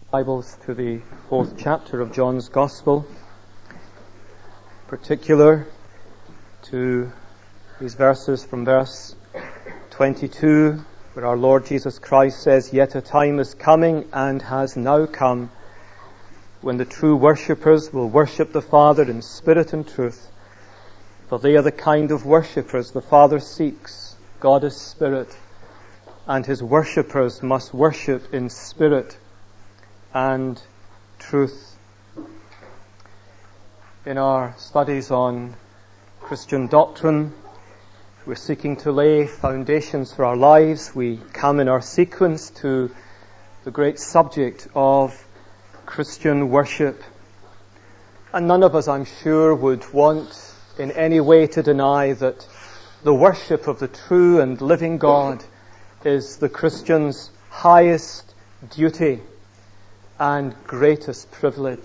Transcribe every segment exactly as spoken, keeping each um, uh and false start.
Bibles to the fourth chapter of John's Gospel, in particular to these verses from verse twenty-two, where our Lord Jesus Christ says, "Yet a time is coming and has now come when the true worshippers will worship the Father in spirit and truth, for they are the kind of worshippers the Father seeks. God is spirit, and his worshippers must worship in spirit and truth." In our studies on Christian doctrine, we're seeking to lay foundations for our lives. We come in our sequence to the great subject of Christian worship. And none of us, I'm sure, would want in any way to deny that the worship of the true and living God is the Christian's highest duty and greatest privilege.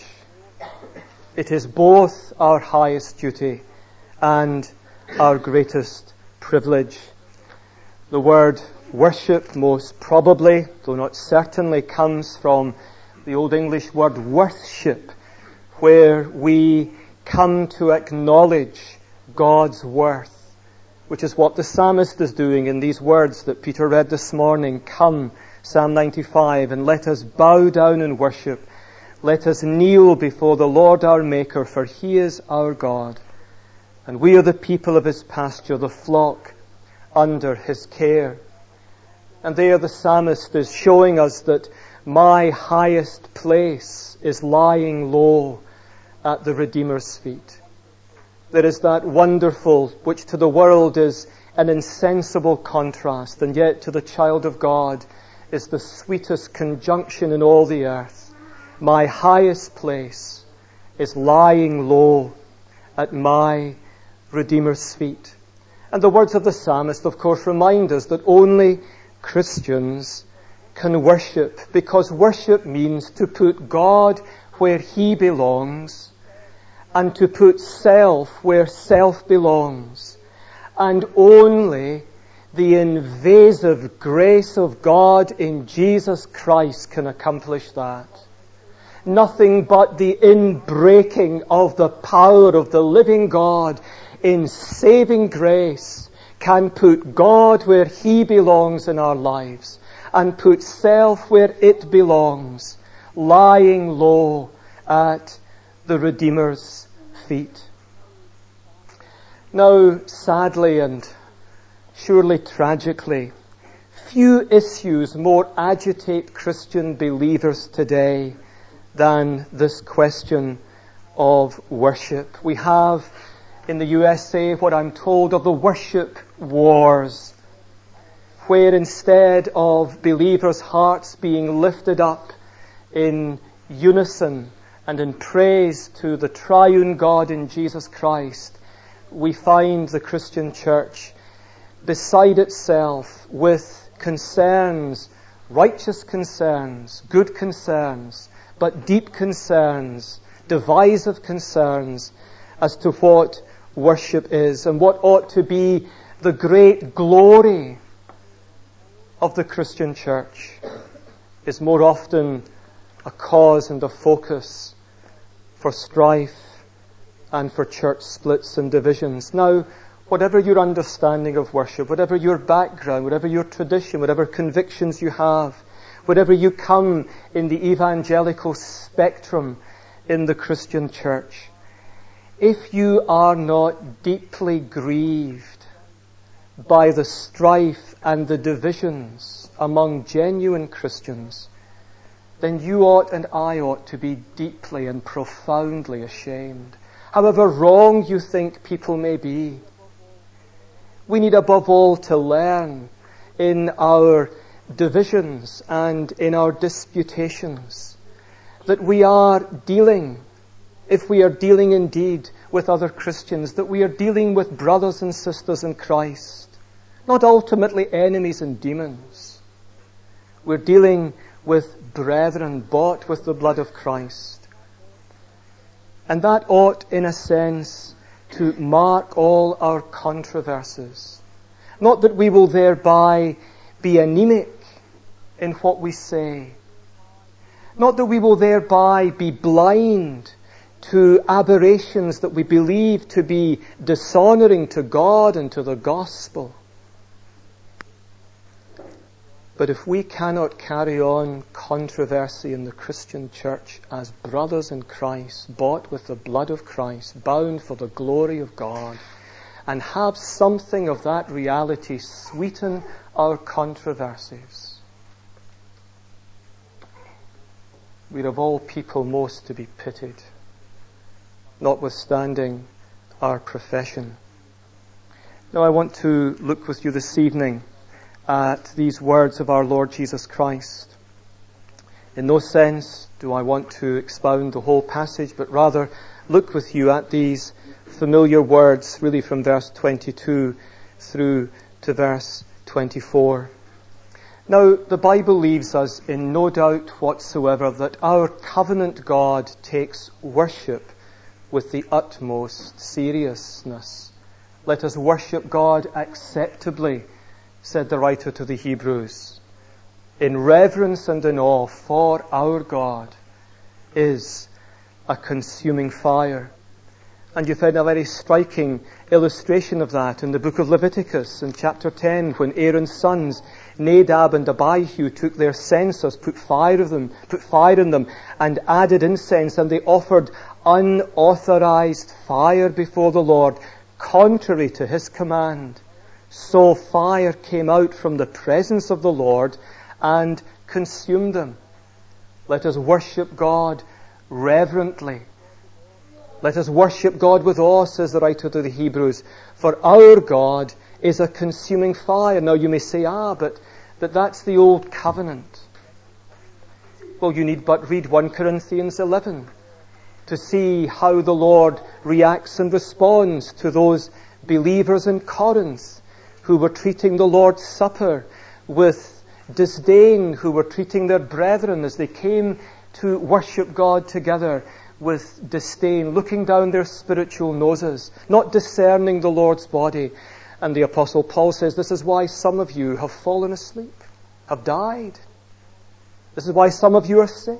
It is both our highest duty and our greatest privilege. The word worship most probably, though not certainly, comes from the Old English word worthship, where we come to acknowledge God's worth, which is what the psalmist is doing in these words that Peter read this morning. Come, Psalm ninety-five, and let us bow down and worship. Let us kneel before the Lord our Maker, for he is our God, and we are the people of his pasture, the flock under his care. And there the psalmist is showing us that my highest place is lying low at the Redeemer's feet. There is that wonderful, which to the world is an insensible contrast, and yet to the child of God is the sweetest conjunction in all the earth. My highest place is lying low at my Redeemer's feet. And the words of the psalmist, of course, remind us that only Christians can worship, because worship means to put God where he belongs and to put self where self belongs. And only the invasive grace of God in Jesus Christ can accomplish that. Nothing but the inbreaking of the power of the living God in saving grace can put God where he belongs in our lives and put self where it belongs, lying low at the Redeemer's feet. Now, sadly and surely tragically, few issues more agitate Christian believers today than this question of worship. We have in the U S A what I'm told of the worship wars, where instead of believers' hearts being lifted up in unison and in praise to the triune God in Jesus Christ, we find the Christian church beside itself with concerns, righteous concerns, good concerns, but deep concerns, divisive concerns as to what worship is and what ought to be the great glory of the Christian church is more often a cause and a focus for strife and for church splits and divisions. Now, whatever your understanding of worship, whatever your background, whatever your tradition, whatever convictions you have, wherever you come in the evangelical spectrum in the Christian church, if you are not deeply grieved by the strife and the divisions among genuine Christians, then you ought and I ought to be deeply and profoundly ashamed. However wrong you think people may be, we need above all to learn in our divisions and in our disputations that we are dealing, if we are dealing indeed with other Christians, that we are dealing with brothers and sisters in Christ, not ultimately enemies and demons. We're dealing with brethren bought with the blood of Christ. And that ought, in a sense, to mark all our controversies. Not that we will thereby be anemic in what we say, Not that we will thereby be blind to aberrations that we believe to be dishonouring to God and to the gospel. But if we cannot carry on controversy in the Christian church as brothers in Christ, bought with the blood of Christ, bound for the glory of God, and have something of that reality sweeten our controversies, we're of all people most to be pitied, notwithstanding our profession. Now I want to look with you this evening at these words of our Lord Jesus Christ. In no sense do I want to expound the whole passage, but rather look with you at these familiar words, really from verse twenty-two through to verse twenty-four. Now, the Bible leaves us in no doubt whatsoever that our covenant God takes worship with the utmost seriousness. Let us worship God acceptably, said the writer to the Hebrews, in reverence and in awe, for our God is a consuming fire. And you find a very striking illustration of that in the book of Leviticus in chapter ten, when Aaron's sons, Nadab and Abihu, took their censers, put fire of them, put fire in them, and added incense, and they offered unauthorized fire before the Lord, contrary to his command. So fire came out from the presence of the Lord and consumed them. Let us worship God reverently. Let us worship God with awe, says the writer to the Hebrews, for our God is a consuming fire. Now you may say, ah, but, but that's the old covenant. Well, you need but read First Corinthians eleven to see how the Lord reacts and responds to those believers in Corinth who were treating the Lord's Supper with disdain, who were treating their brethren as they came to worship God together with disdain, looking down their spiritual noses, not discerning the Lord's body. And the Apostle Paul says, this is why some of you have fallen asleep, have died. This is why some of you are sick.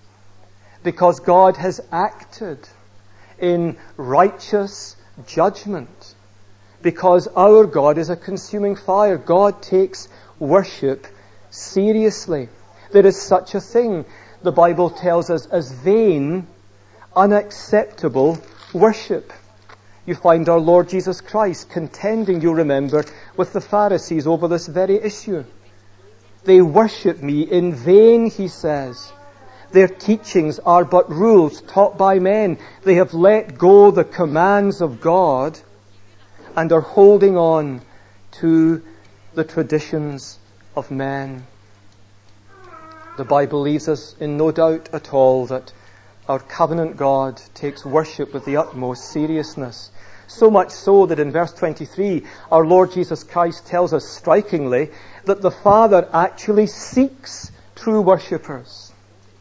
Because God has acted in righteous judgment. Because our God is a consuming fire. God takes worship seriously. There is such a thing, the Bible tells us, as vain, unacceptable worship. You find our Lord Jesus Christ contending, you remember, with the Pharisees over this very issue. They worship me in vain, he says. Their teachings are but rules taught by men. They have let go the commands of God and are holding on to the traditions of men. The Bible leaves us in no doubt at all that our covenant God takes worship with the utmost seriousness. So much so that in verse twenty-three, our Lord Jesus Christ tells us strikingly that the Father actually seeks true worshippers.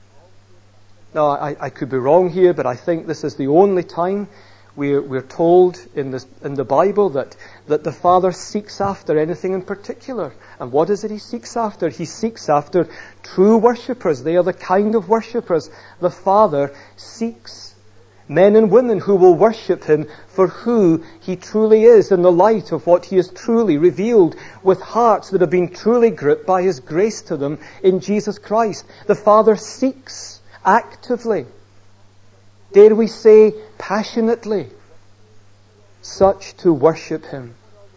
Now, I, I could be wrong here, but I think this is the only time we're, we're told in, this, in the Bible that, that the Father seeks after anything in particular. And what is it he seeks after? He seeks after true worshippers. They are the kind of worshippers the Father seeks. Men and women who will worship him for who he truly is in the light of what he has truly revealed, with hearts that have been truly gripped by his grace to them in Jesus Christ. The Father seeks actively, dare we say passionately, such to worship him.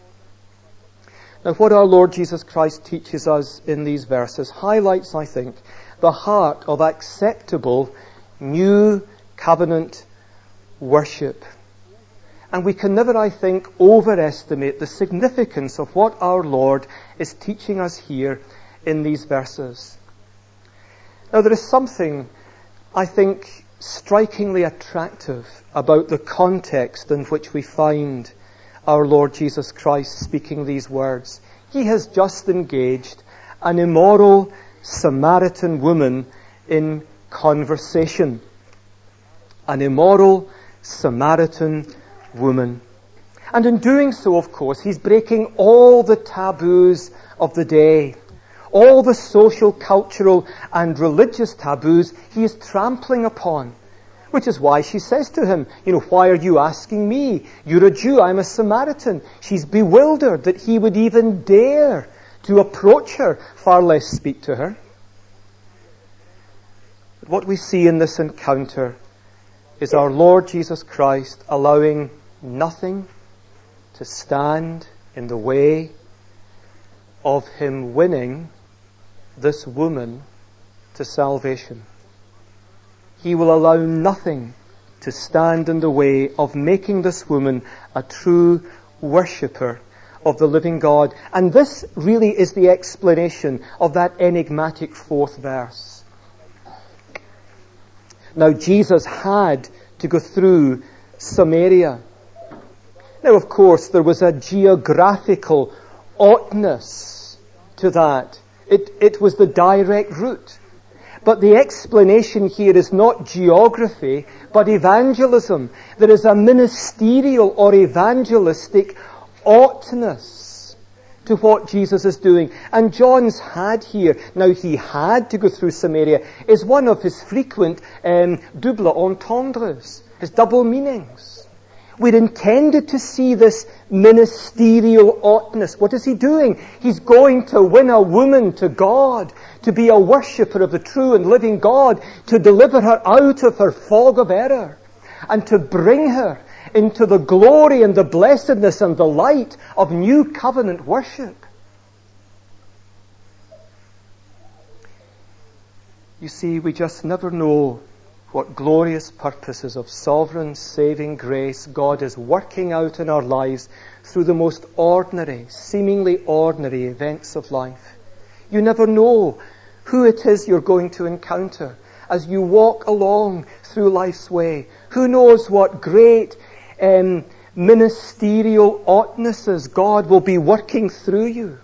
Now, what our Lord Jesus Christ teaches us in these verses highlights, I think, the heart of acceptable new covenant worship. And we can never, I think, overestimate the significance of what our Lord is teaching us here in these verses. Now, there is something, I think, strikingly attractive about the context in which we find our Lord Jesus Christ speaking these words. He has just engaged an immoral Samaritan woman in conversation. An immoral Samaritan woman. And in doing so, of course, he's breaking all the taboos of the day. All the social, cultural and religious taboos he is trampling upon. Which is why she says to him, you know, why are you asking me? You're a Jew, I'm a Samaritan. She's bewildered that he would even dare to approach her, far less speak to her. But what we see in this encounter is our Lord Jesus Christ allowing nothing to stand in the way of him winning this woman to salvation. He will allow nothing to stand in the way of making this woman a true worshipper of the living God. And this really is the explanation of that enigmatic fourth verse. Now, Jesus had to go through Samaria. Now, of course, there was a geographical oughtness to that. It, it was the direct route. But the explanation here is not geography, but evangelism. There is a ministerial or evangelistic oughtness to what Jesus is doing. And John's had here, now he had to go through Samaria, is one of his frequent um, double entendres, his double meanings. We're intended to see this ministerial oughtness. What is he doing? He's going to win a woman to God, to be a worshipper of the true and living God, to deliver her out of her fog of error, and to bring her into the glory and the blessedness and the light of new covenant worship. You see, we just never know what glorious purposes of sovereign saving grace God is working out in our lives through the most ordinary, seemingly ordinary events of life. You never know who it is you're going to encounter as you walk along through life's way. Who knows what great um, ministerial oughtnesses God will be working through you.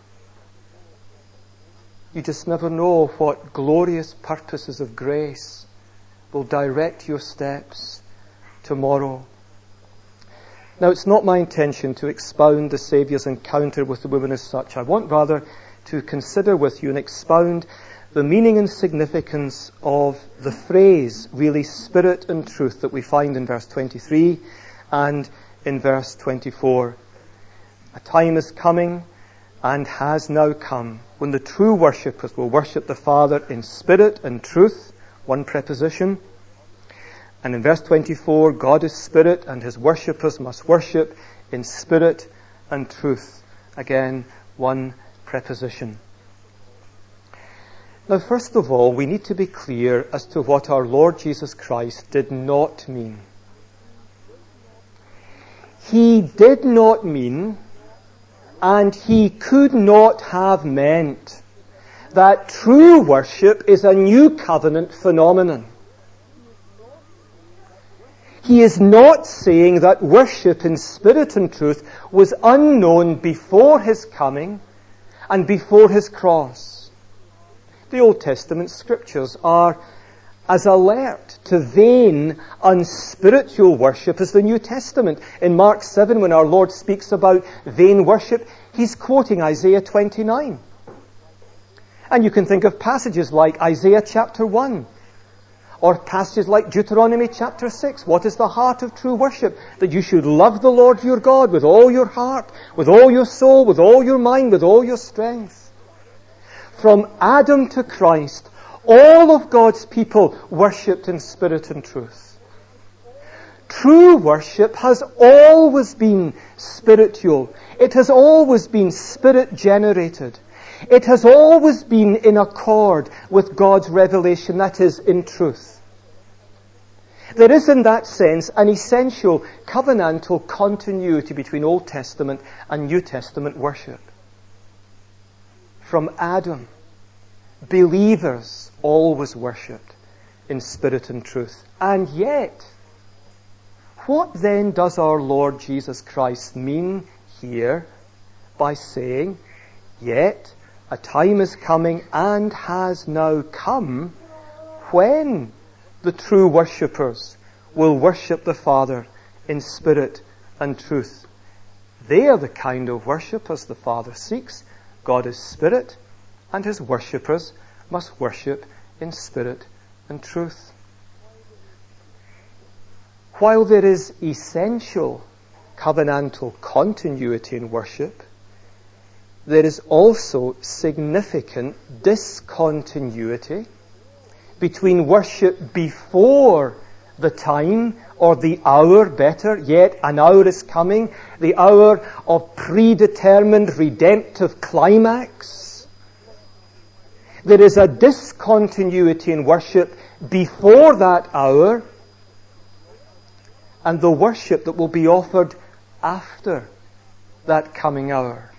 You just never know what glorious purposes of grace will direct your steps tomorrow. Now, it's not my intention to expound the Saviour's encounter with the woman as such. I want rather to consider with you and expound the meaning and significance of the phrase, really, spirit and truth, that we find in verse twenty-three and in verse twenty-four. A time is coming and has now come when the true worshippers will worship the Father in spirit and truth. One preposition. And in verse twenty-four, God is spirit and his worshippers must worship in spirit and truth. Again, one preposition. Now, first of all, we need to be clear as to what our Lord Jesus Christ did not mean. He did not mean, and he could not have meant, that true worship is a new covenant phenomenon. He is not saying that worship in spirit and truth was unknown before his coming and before his cross. The Old Testament scriptures are as alert to vain, unspiritual worship as the New Testament. In Mark seven, when our Lord speaks about vain worship, he's quoting Isaiah twenty-nine. And you can think of passages like Isaiah chapter one, or passages like Deuteronomy chapter six. What is the heart of true worship? That you should love the Lord your God with all your heart, with all your soul, with all your mind, with all your strength. From Adam to Christ, all of God's people worshipped in spirit and truth. True worship has always been spiritual. It has always been spirit-generated. It has always been in accord with God's revelation, that is, in truth. There is, in that sense, an essential covenantal continuity between Old Testament and New Testament worship. From Adam, believers always worshipped in spirit and truth. And yet, what then does our Lord Jesus Christ mean here by saying, yet a time is coming and has now come when the true worshippers will worship the Father in spirit and truth? They are the kind of worshippers the Father seeks. God is spirit, and his worshippers must worship in spirit and truth. While there is essential covenantal continuity in worship, there is also significant discontinuity between worship before the time or the hour, better yet, an hour is coming, the hour of predetermined redemptive climax. There is a discontinuity in worship before that hour and the worship that will be offered after that coming hour.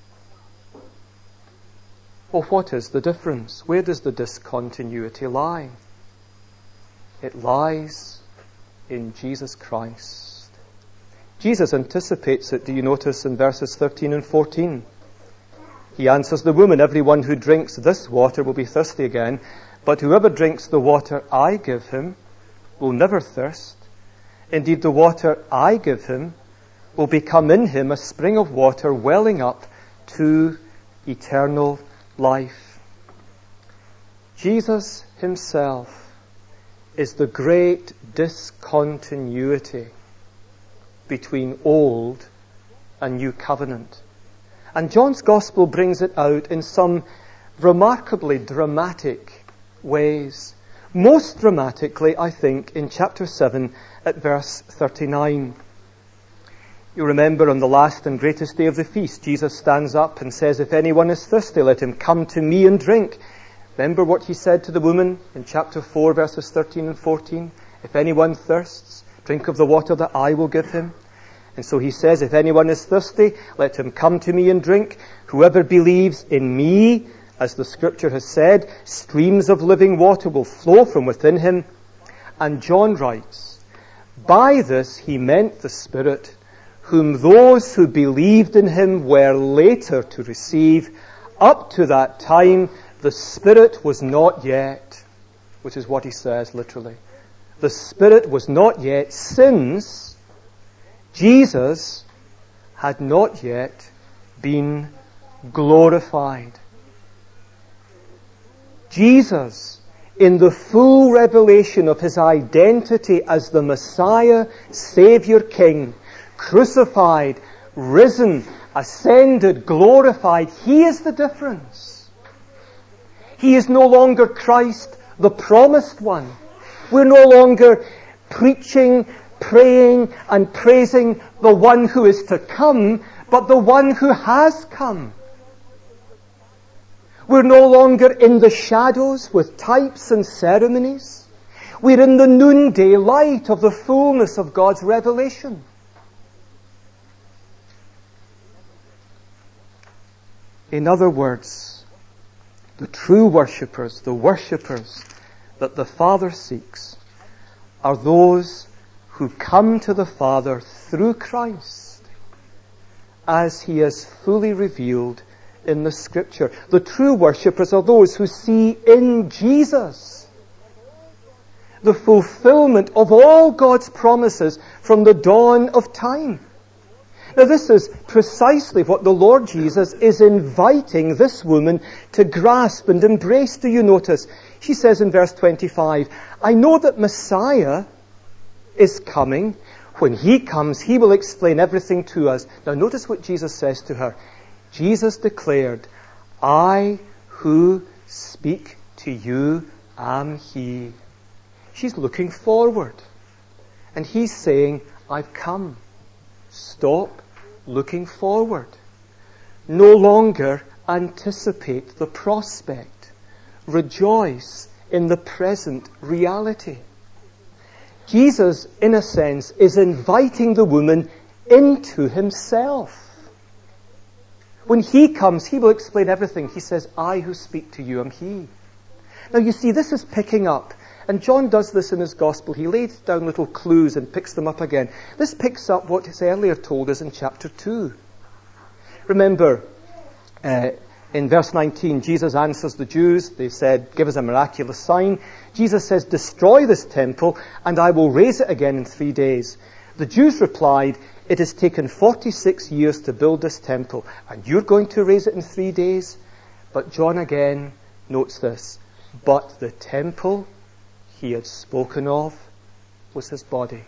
Well, what is the difference? Where does the discontinuity lie? It lies in Jesus Christ. Jesus anticipates it, do you notice, in verses thirteen and fourteen? He answers the woman, "Everyone who drinks this water will be thirsty again, but whoever drinks the water I give him will never thirst. Indeed, the water I give him will become in him a spring of water welling up to eternal life." Jesus himself is the great discontinuity between old and new covenant. And John's Gospel brings it out in some remarkably dramatic ways. Most dramatically, I think, in chapter seven at verse thirty-nine. You remember on the last and greatest day of the feast, Jesus stands up and says, "If anyone is thirsty, let him come to me and drink." Remember what he said to the woman in chapter four, verses thirteen and fourteen? "If anyone thirsts, drink of the water that I will give him." And so he says, "If anyone is thirsty, let him come to me and drink. Whoever believes in me, as the scripture has said, streams of living water will flow from within him." And John writes, "By this he meant the Spirit, whom those who believed in him were later to receive. Up to that time, the Spirit was not yet," which is what he says literally. The Spirit was not yet, since Jesus had not yet been glorified. Jesus, in the full revelation of his identity as the Messiah, Savior, King, crucified, risen, ascended, glorified, he is the difference. He is no longer Christ, the promised one. We're no longer preaching, praying, and praising the one who is to come, but the one who has come. We're no longer in the shadows with types and ceremonies. We're in the noonday light of the fullness of God's revelation. In other words, the true worshippers, the worshippers that the Father seeks, are those who come to the Father through Christ, as he is fully revealed in the Scripture. The true worshippers are those who see in Jesus the fulfillment of all God's promises from the dawn of time. Now, this is precisely what the Lord Jesus is inviting this woman to grasp and embrace. Do you notice? She says in verse twenty-five, "I know that Messiah is coming. When he comes, he will explain everything to us." Now, notice what Jesus says to her. Jesus declared, "I who speak to you am he." She's looking forward. And he's saying, "I've come." Stop looking forward. No longer anticipate the prospect. Rejoice in the present reality. Jesus, in a sense, is inviting the woman into himself. When he comes, he will explain everything. He says, "I who speak to you am he." Now you see, this is picking up. And John does this in his Gospel. He lays down little clues and picks them up again. This picks up what he's earlier told us in chapter two. Remember, uh, in verse nineteen, Jesus answers the Jews. They said, "Give us a miraculous sign." Jesus says, "Destroy this temple, and I will raise it again in three days." The Jews replied, "It has taken forty-six years to build this temple, and you're going to raise it in three days?" But John again notes this. But the temple he had spoken of was his body.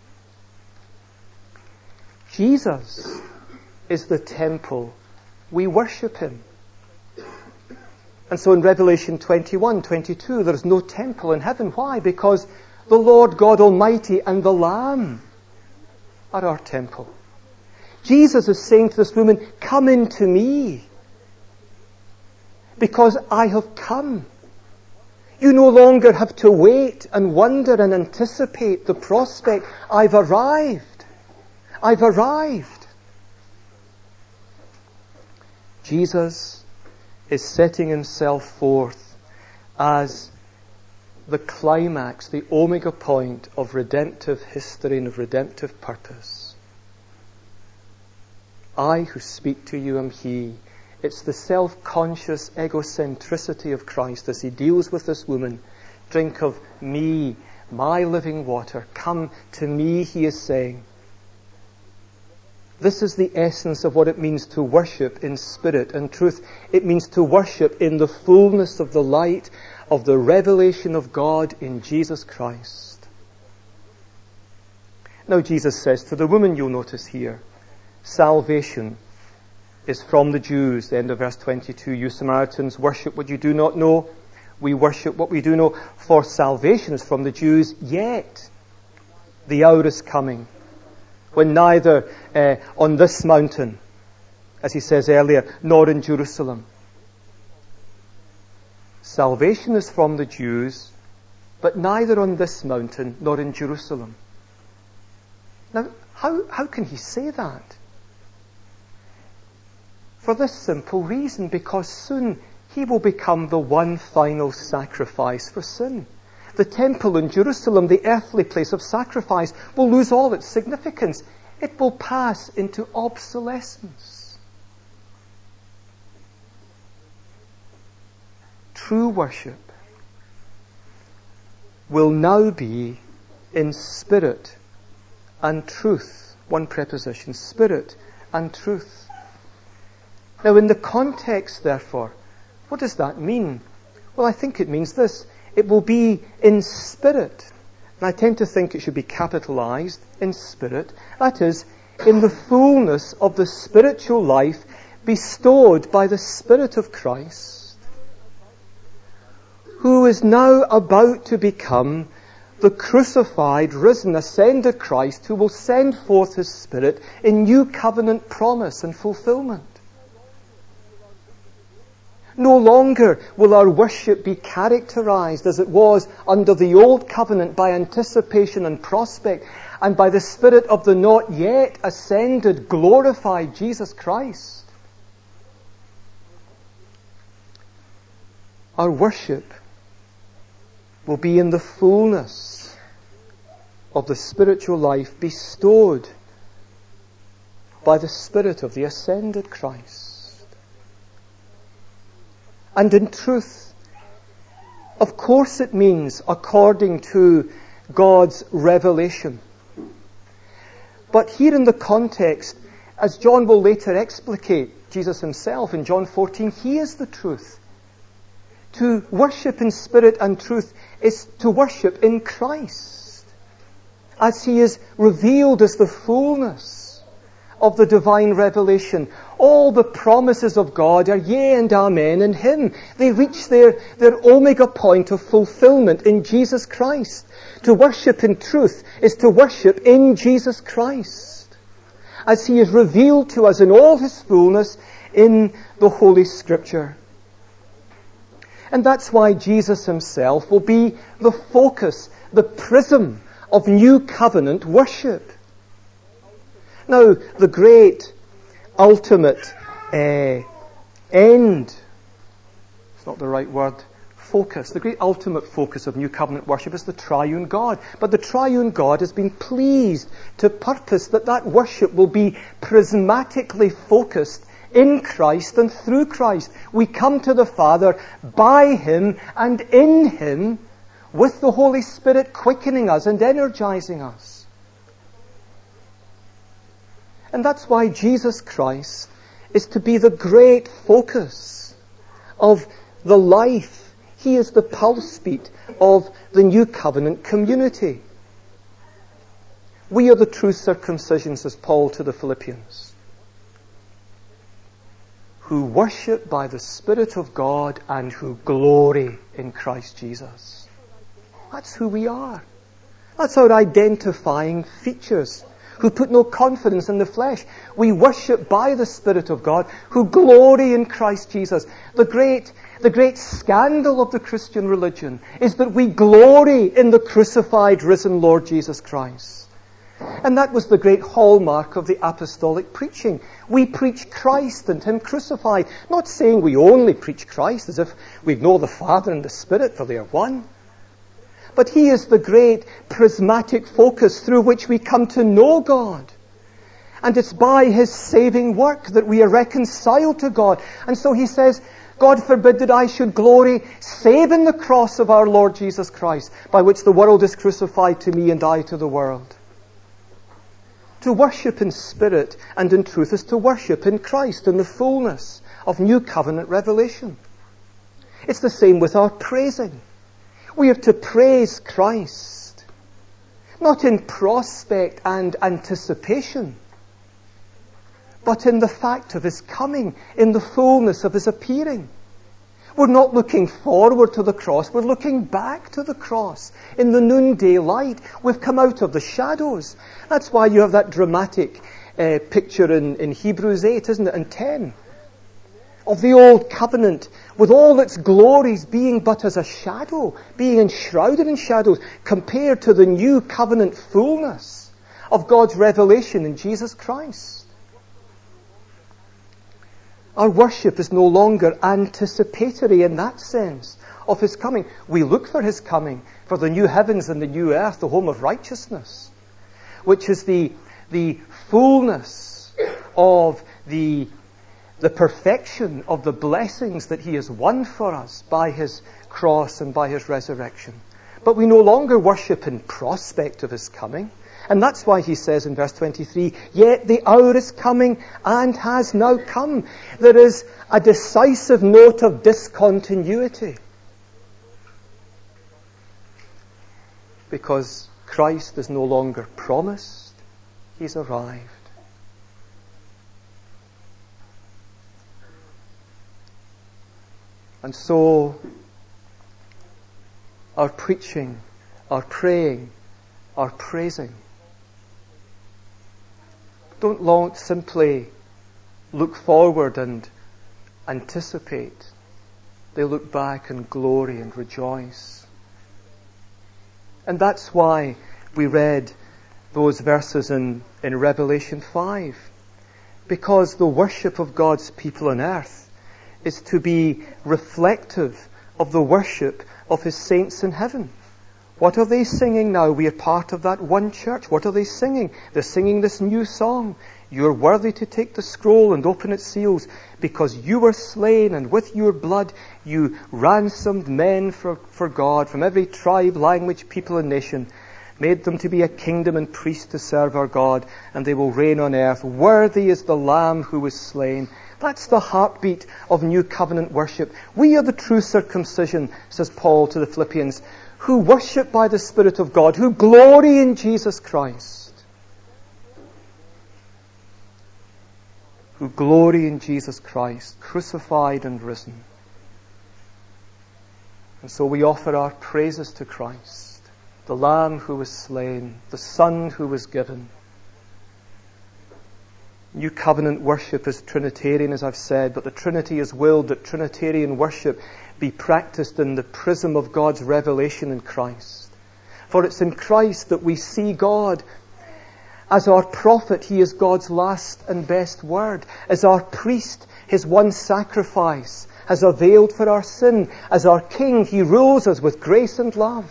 Jesus is the temple. We worship him. And so in Revelation twenty-one, twenty-two, there is no temple in heaven. Why? Because the Lord God Almighty and the Lamb are our temple. Jesus is saying to this woman, come into me, because I have come. You no longer have to wait and wonder and anticipate the prospect. I've arrived. I've arrived. Jesus is setting himself forth as the climax, the omega point of redemptive history and of redemptive purpose. I who speak to you am he. It's the self-conscious egocentricity of Christ as he deals with this woman. Drink of me, my living water. Come to me, he is saying. This is the essence of what it means to worship in spirit and truth. It means to worship in the fullness of the light of the revelation of God in Jesus Christ. Now Jesus says to the woman, you'll notice here, salvation is from the Jews. The end of verse twenty-two. You Samaritans worship what you do not know. We worship what we do know. For salvation is from the Jews. Yet the hour is coming when neither uh, on this mountain, as he says earlier, nor in Jerusalem. Salvation is from the Jews, but neither on this mountain nor in Jerusalem. Now, how, how can he say that? For this simple reason, because soon he will become the one final sacrifice for sin. The temple in Jerusalem, the earthly place of sacrifice, will lose all its significance. It will pass into obsolescence. True worship will now be in spirit and truth. One preposition, spirit and truth. Now, in the context, therefore, what does that mean? Well, I think it means this. It will be in spirit. And I tend to think it should be capitalized, in spirit. That is, in the fullness of the spiritual life bestowed by the Spirit of Christ, who is now about to become the crucified, risen, ascended Christ, who will send forth his Spirit in new covenant promise and fulfillment. No longer will our worship be characterized as it was under the old covenant by anticipation and prospect and by the Spirit of the not yet ascended, glorified Jesus Christ. Our worship will be in the fullness of the spiritual life bestowed by the Spirit of the ascended Christ. And in truth, of course it means according to God's revelation. But here in the context, as John will later explicate, Jesus himself in John fourteen, he is the truth. To worship in spirit and truth is to worship in Christ, as he is revealed as the fullness of the divine revelation. All the promises of God are yea and amen in him. They reach their, their omega point of fulfillment in Jesus Christ. To worship in truth is to worship in Jesus Christ, as he is revealed to us in all his fullness in the Holy Scripture. And that's why Jesus himself will be the focus, the prism of new covenant worship. Now, the great ultimate uh, end, it's not the right word, focus, the great ultimate focus of new covenant worship is the triune God. But the triune God has been pleased to purpose that that worship will be prismatically focused in Christ and through Christ. We come to the Father by him and in him, with the Holy Spirit quickening us and energizing us. And that's why Jesus Christ is to be the great focus of the life. He is the pulse beat of the new covenant community. We are the true circumcision, says Paul to the Philippians, who worship by the Spirit of God and who glory in Christ Jesus. That's who we are. That's our identifying features. Who put no confidence in the flesh. We worship by the Spirit of God, who glory in Christ Jesus. The great, the great scandal of the Christian religion is that we glory in the crucified, risen Lord Jesus Christ. And that was the great hallmark of the apostolic preaching. We preach Christ and Him crucified. Not saying we only preach Christ as if we know the Father and the Spirit, for they are one. But He is the great prismatic focus through which we come to know God. And it's by His saving work that we are reconciled to God. And so He says, God forbid that I should glory save in the cross of our Lord Jesus Christ, by which the world is crucified to me and I to the world. To worship in spirit and in truth is to worship in Christ in the fullness of new covenant revelation. It's the same with our praising. We are to praise Christ, not in prospect and anticipation, but in the fact of His coming, in the fullness of His appearing. We're not looking forward to the cross, we're looking back to the cross. In the noonday light, we've come out of the shadows. That's why you have that dramatic uh, picture in, in Hebrews eight, isn't it, and ten, of the old covenant, with all its glories being but as a shadow, being enshrouded in shadows, compared to the new covenant fullness of God's revelation in Jesus Christ. Our worship is no longer anticipatory in that sense of His coming. We look for His coming, for the new heavens and the new earth, the home of righteousness, which is the, the fullness of the, the perfection of the blessings that He has won for us by His cross and by His resurrection. But we no longer worship in prospect of His coming. And that's why He says in verse twenty-three, yet the hour is coming and has now come. There is a decisive note of discontinuity. Because Christ is no longer promised, He's arrived. And so, our preaching, our praying, our praising, don't long simply look forward and anticipate. They look back and glory and rejoice. And that's why we read those verses in, in Revelation five. Because the worship of God's people on earth is to be reflective of the worship of His saints in heaven. What are they singing now? We are part of that one church. What are they singing? They're singing this new song. You're worthy to take the scroll and open its seals, because you were slain, and with your blood you ransomed men for, for God from every tribe, language, people and nation, made them to be a kingdom and priests to serve our God, and they will reign on earth. Worthy is the Lamb who was slain. That's the heartbeat of new covenant worship. We are the true circumcision, says Paul to the Philippians, who worship by the Spirit of God, who glory in Jesus Christ. Who glory in Jesus Christ, crucified and risen. And so we offer our praises to Christ, the Lamb who was slain, the Son who was given. New covenant worship is Trinitarian, as I've said, but the Trinity has willed that Trinitarian worship be practiced in the prism of God's revelation in Christ. For it's in Christ that we see God. As our prophet, He is God's last and best word. As our priest, His one sacrifice has availed for our sin. As our King, He rules us with grace and love.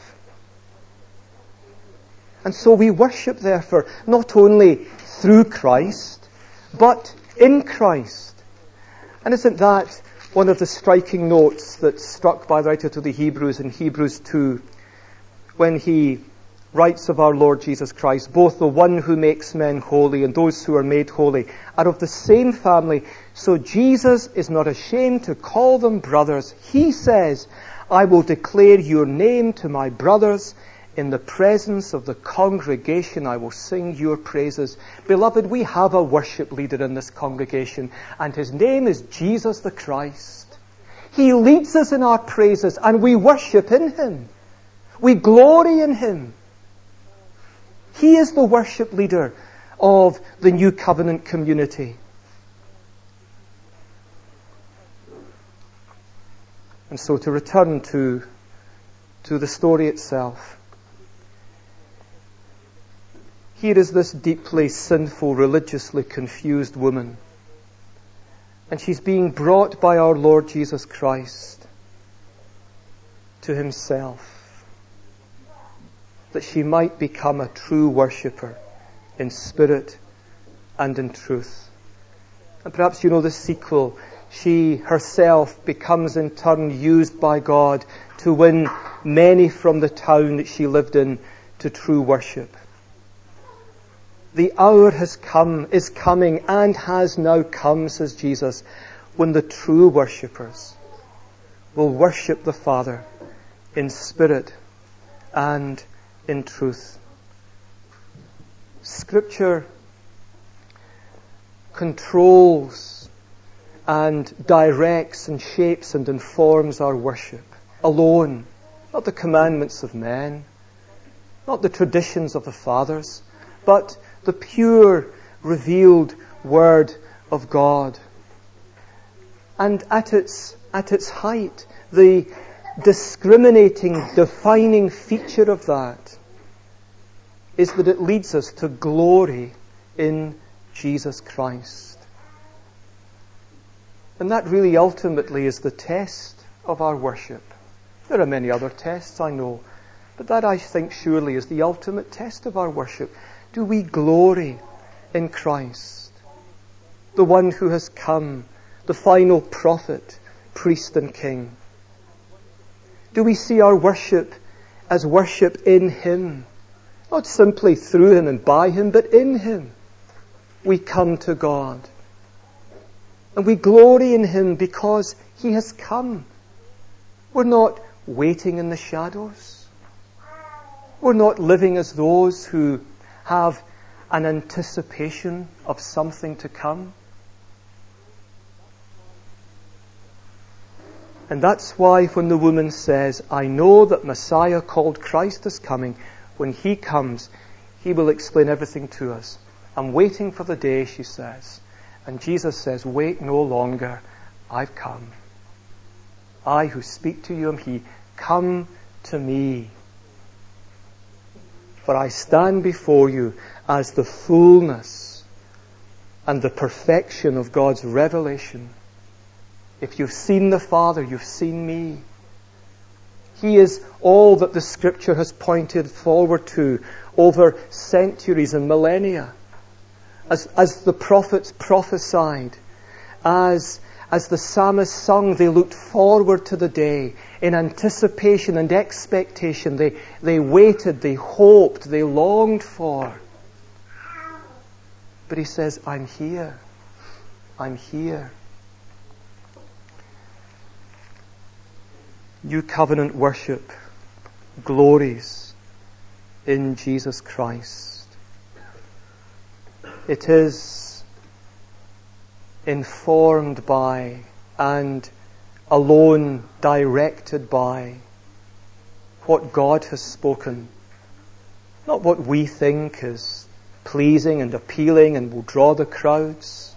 And so we worship, therefore, not only through Christ, but in Christ. And isn't that one of the striking notes that's struck by the writer to the Hebrews in Hebrews two, when he writes of our Lord Jesus Christ, both the one who makes men holy and those who are made holy are of the same family, So Jesus is not ashamed to call them brothers. He says, I will declare your name to my brothers. In the presence of the congregation, I will sing your praises. Beloved, we have a worship leader in this congregation, and his name is Jesus the Christ. He leads us in our praises, and we worship in him. We glory in him. He is the worship leader of the New Covenant community. And so to return to, to the story itself. Here is this deeply sinful, religiously confused woman. And she's being brought by our Lord Jesus Christ to himself, that she might become a true worshipper in spirit and in truth. And perhaps you know the sequel. She herself becomes in turn used by God to win many from the town that she lived in to true worship. The hour has come, is coming, and has now come, says Jesus, when the true worshippers will worship the Father in spirit and in truth. Scripture controls and directs and shapes and informs our worship alone, not the commandments of men, not the traditions of the fathers, but the pure, revealed Word of God. And at its, at its height, the discriminating, defining feature of that is that it leads us to glory in Jesus Christ. And that really ultimately is the test of our worship. There are many other tests, I know, but that I think surely is the ultimate test of our worship. Do we glory in Christ, the one who has come, the final prophet, priest and king? Do we see our worship as worship in him? Not simply through him and by him, but in him. We come to God. And we glory in him because he has come. We're not waiting in the shadows. We're not living as those who have an anticipation of something to come. And that's why when the woman says, I know that Messiah called Christ is coming, when he comes, he will explain everything to us. I'm waiting for the day, she says. And Jesus says, wait no longer, I've come. I who speak to you am he. Come to me. For I stand before you as the fullness and the perfection of God's revelation. If you've seen the Father, you've seen me. He is all that the Scripture has pointed forward to over centuries and millennia. As, as the prophets prophesied, as, as the psalmist sung, they looked forward to the day in anticipation and expectation. They, they waited, they hoped, they longed for. But he says, I'm here. I'm here. New covenant worship glories in Jesus Christ. It is informed by and alone directed by what God has spoken, not what we think is pleasing and appealing and will draw the crowds.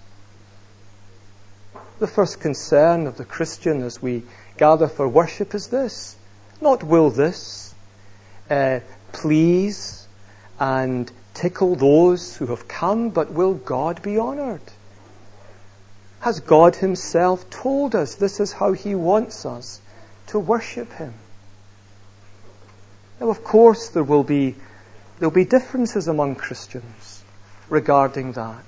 The first concern of the Christian as we gather for worship is this: not will this uh, please and tickle those who have come, but will God be honoured? Has God himself told us this is how he wants us to worship him? Now, of course, there will be there will be differences among Christians regarding that.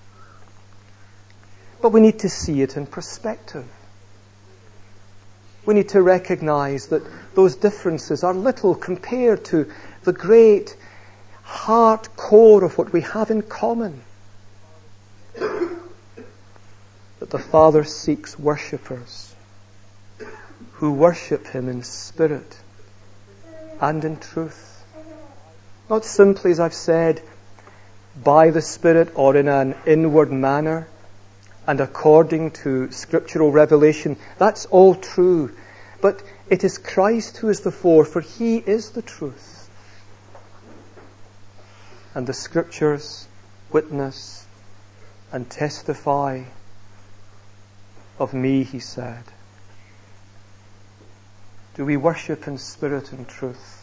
But we need to see it in perspective. We need to recognize that those differences are little compared to the great heart core of what we have in common. That the Father seeks worshippers who worship Him in spirit and in truth. Not simply, as I've said, by the Spirit or in an inward manner and according to scriptural revelation. That's all true. But it is Christ who is the fore, for He is the truth. And the Scriptures witness and testify of me, He said. Do we worship in spirit and truth?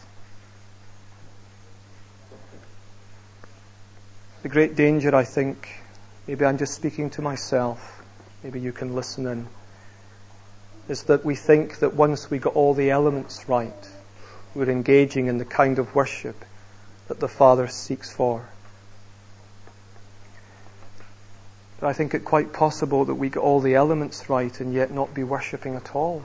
The great danger, I think, maybe I'm just speaking to myself, maybe you can listen in, is that we think that once we got all the elements right, we're engaging in the kind of worship that the Father seeks for. But I think it quite possible that we get all the elements right and yet not be worshipping at all.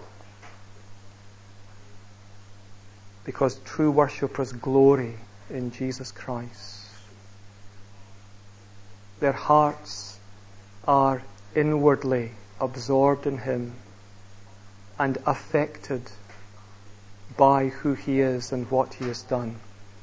Because true worshippers glory in Jesus Christ. Their hearts are inwardly absorbed in Him and affected by who He is and what He has done.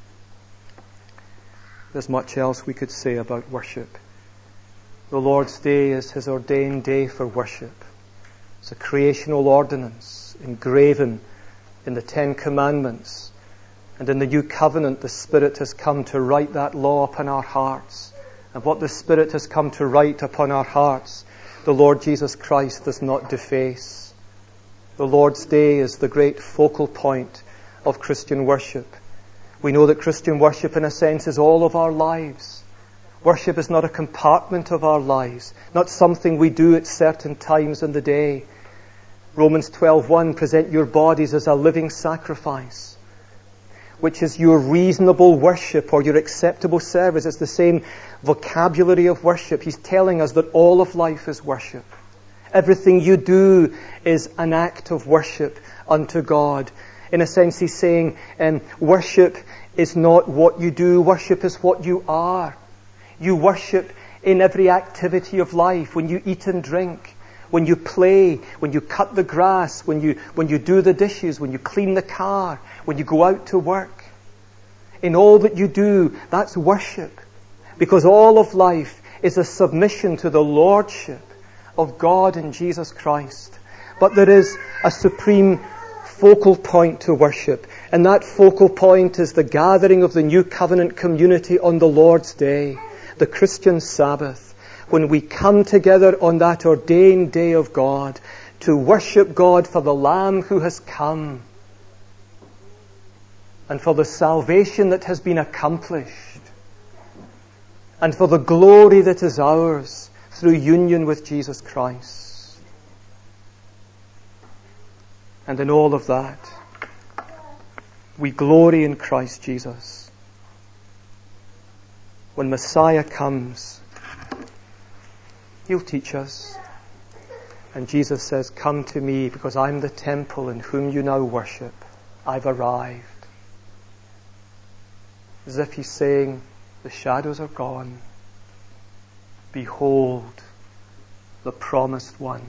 There's much else we could say about worship. The Lord's Day is His ordained day for worship. It's a creational ordinance engraven in the Ten Commandments. And in the New Covenant, the Spirit has come to write that law upon our hearts. And what the Spirit has come to write upon our hearts, the Lord Jesus Christ does not deface. The Lord's Day is the great focal point of Christian worship. We know that Christian worship, in a sense, is all of our lives. Worship is not a compartment of our lives, not something we do at certain times in the day. Romans twelve one, present your bodies as a living sacrifice, which is your reasonable worship or your acceptable service. It's the same vocabulary of worship. He's telling us that all of life is worship. Everything you do is an act of worship unto God. In a sense, he's saying, um, worship is not what you do. Worship is what you are. You worship in every activity of life. When you eat and drink, when you play, when you cut the grass, when you, when you do the dishes, when you clean the car, when you go out to work. In all that you do, that's worship. Because all of life is a submission to the Lordship of God in Jesus Christ. But there is a supreme focal point to worship. And that focal point is the gathering of the New Covenant community on the Lord's Day, the Christian Sabbath, when we come together on that ordained day of God to worship God for the Lamb who has come and for the salvation that has been accomplished and for the glory that is ours through union with Jesus Christ. And in all of that, we glory in Christ Jesus. When Messiah comes, He'll teach us. And Jesus says, come to me because I'm the temple in whom you now worship. I've arrived. As if He's saying, the shadows are gone. Behold, the promised one.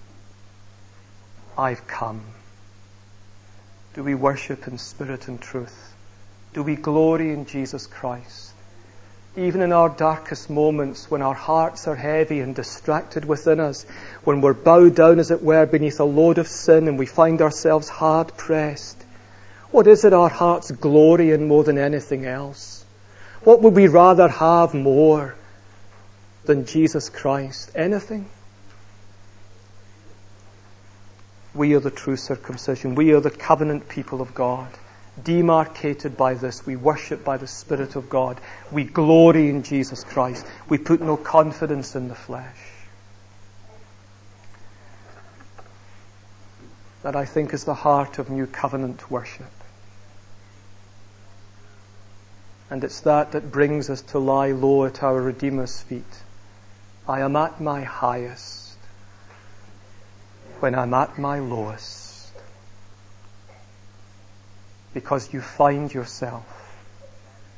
I've come. Do we worship in spirit and truth? Do we glory in Jesus Christ? Even in our darkest moments, when our hearts are heavy and distracted within us, when we're bowed down, as it were, beneath a load of sin and we find ourselves hard pressed, what is it our hearts glory in more than anything else? What would we rather have more than Jesus Christ? Anything? We are the true circumcision. We are the covenant people of God. Demarcated by this, we worship by the Spirit of God. We glory in Jesus Christ. We put no confidence in the flesh. That, I think, is the heart of New Covenant worship. And it's that that brings us to lie low at our Redeemer's feet. I am at my highest when I'm at my lowest. Because you find yourself,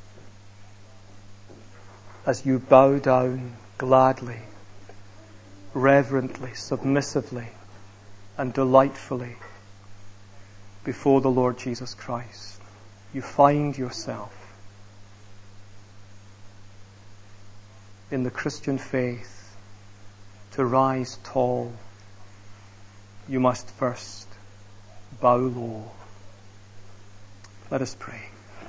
as you bow down gladly reverently, submissively, and delightfully before the Lord Jesus Christ, you find yourself in the Christian faith to rise tall, you must first bow low. Let us pray.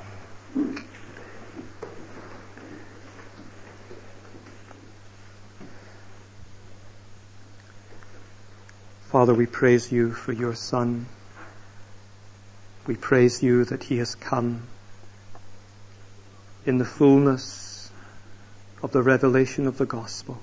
Father, we praise you for your Son. We praise you that he has come in the fullness of the revelation of the gospel.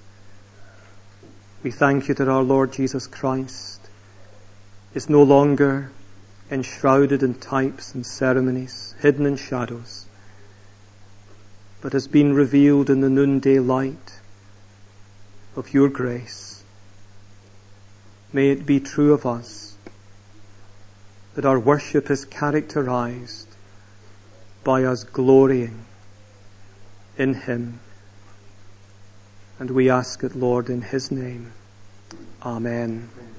We thank you that our Lord Jesus Christ is no longer enshrouded in types and ceremonies, hidden in shadows, but has been revealed in the noonday light of your grace. May it be true of us that our worship is characterized by us glorying in him. And we ask it, Lord, in his name. Amen.